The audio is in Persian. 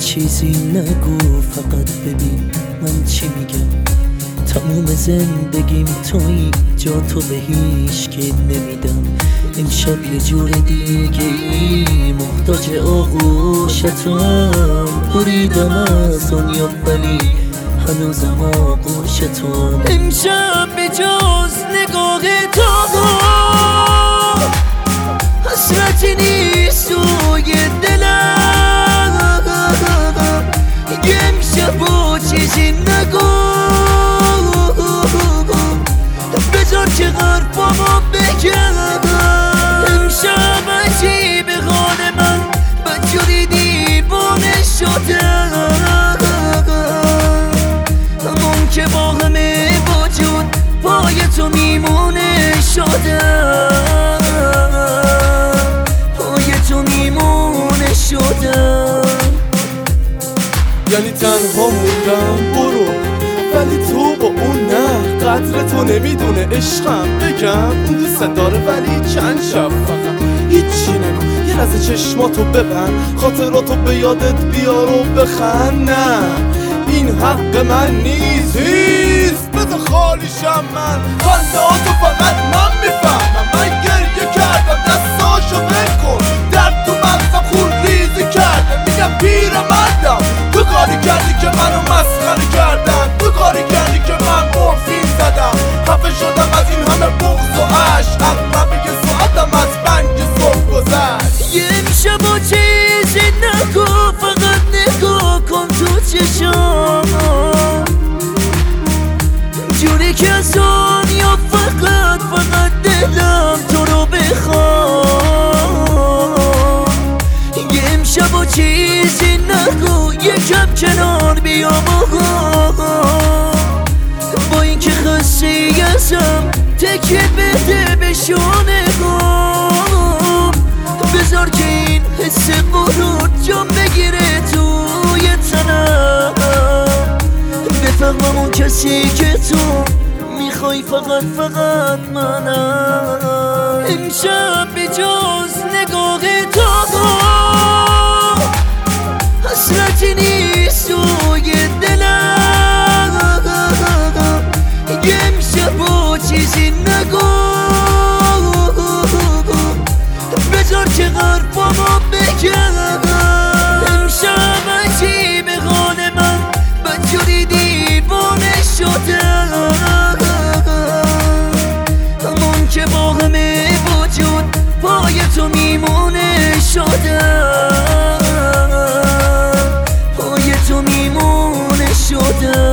چیزی نگو، فقط ببین من چی میگم. تموم زندگیم تویی، جا تو به هیچ کی نمیدم. امشب یه جور دیگه ای، محتاج آغوشتم. بریدم از دنیا ولی هنوزم آغوشتم. امشب به جز نگاه تو حسرتی نیست توی دلم. امشب و چیزی نگو، بذار که حرفامو بگم. امشب عجیب حال من بدجوری دیوانه شدم. همون که با همه وجود پای تو میمونه شدم. پای تو میمونه شدم. یعنی تنها موندم برو، ولی تو با اون نه. قدر تو نمیدونه عشقم، بگم اون دوست داره ولی چند شب فقط هیچی نگو. یه لحظه چشماتو ببند، خاطراتو به یادت بیار و بخند. نه این حق من نیست، بذار خالیشم من. خندهاتو فقط من میفهمم. من گریه کردم دستاشو بکن، درد تو مغزم خون ریزی کرده. میگم پیرمردم، تو کاری کردی که منو مسخره کردن. تو کاری کردی که من مورفین زدم. خفه شدم از این همه بغض و عشق. اقربه یه ساعتم از بنگ صبح گذشت. یه امشب و چیزی نگو، فقط نگاه کن تو چشام. جوری که از دنیا فقط دلم تو رو بخوام. یه امشب و چیزی نگو، یکم کنار بیا با این که خسته ازم تکیه بده به شانه هم. بذار که این حس غرور جام بگیره توی تنم. بفهمم اون کسی که تو میخوای فقط منم. امشب به جز نگاه تو حسرتی نیست توی دلم. امشب و چیزی نگو، بذار که حرفامو بگم. امشب عجیب حال من بدجوری دیوانه شدم. همون که با همه وجود پای تو میمونه شدم. پای تو میمونه شدم.